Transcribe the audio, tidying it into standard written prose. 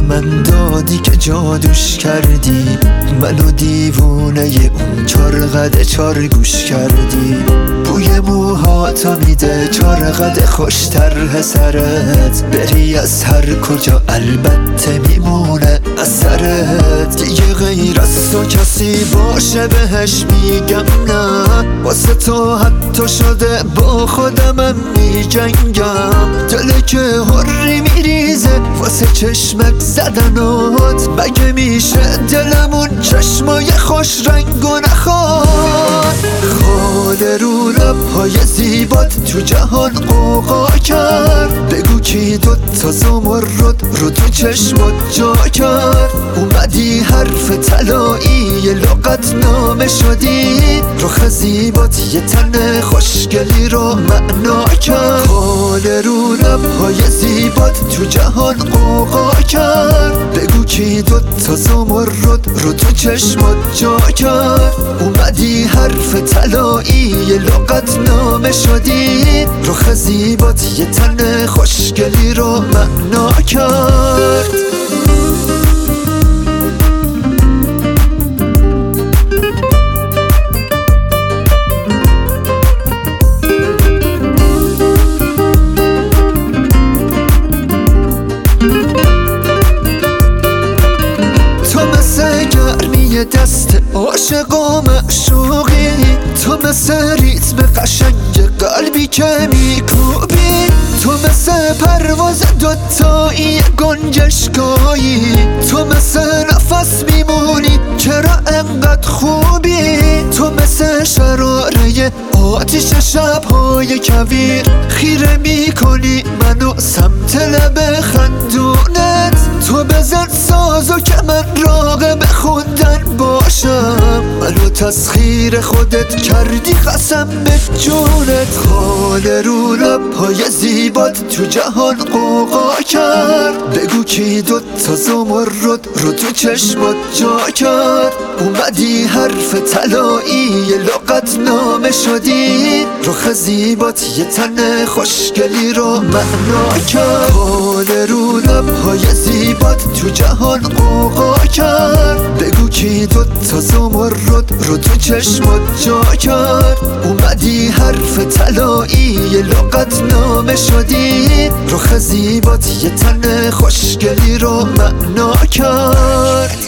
من دادی که جادوش کردی، منو دیوونه اون چارقد چار گوش کردی. بوی موهاتا میده چارقد خوشتر سرت، بری از هر کجا البته میمونه اثرت. دیگه غیر از تو کسی باشه بهش میگم نه، واسه تو حتی شده با خودمم میجنگم. دل که هری میریزه واسه چشمک زدنات، مگه میشه دلمون چشمای خوش رنگ و نخواد؟ خاله رو لبهای زیبات تو جهان قوقا کرد، بگو کی دوتا زمرد رو تو چشمات جا کرد. اومدی حرف طلایی لغت نامه شدی، رخ زیبات یه تن خوشگلی رو معنا کرد. خاله رو لبهای زیبات تو جهان قوقا کرد، بگو کی دوتا زمرد رو تو چشمات جا کرد. اومدی حرف طلایی لغت نامه شدی، رخ زیبات یه تن خوشگلی رو معنا کرد. دست عاشق و معشوقی، تو مثل ریتم قشنگ قلبی که میکوبی، تو مثل پرواز دوتایی گنجشگاهی، تو مثل نفس میمونی چرا انقدر خوبی، تو مثل شراره آتیش شبهای کویر، خیره میکنی منو سمت لب خندونت. تو بزن سازو که من راغب خوندن باشم، منو تسخیر خودت کردی قسم به جونت. خاله رو لبهای زیبات تو جهان قوقا کرد، بگو کی دوتا زمرد رو تو چشمات جا کرد. اومدی حرف طلایی لغت نامه شدی، رخ زیبات یه تن خوشگلی رو معنا کرد. خاله رو لبهای زیبات تو جهان قوقا کرد، بگو کی دوتا زمرد رو تو چشمات جا کرد. اومدی حرف طلایی لغت نامه شدی، رخ زیبات یه تن خوشگلی رو معنا کرد.